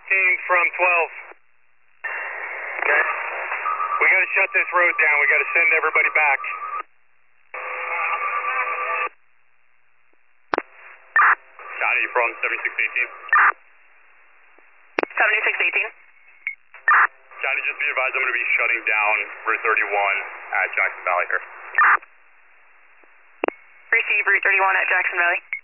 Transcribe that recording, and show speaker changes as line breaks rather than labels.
from 12. Okay. We got to shut this road down. We got to send everybody back. Johnny from 7618.
7618.
Johnny, just be advised I'm going to be shutting down Route 31 at Jackson Valley here.
Receive Route 31 at Jackson Valley.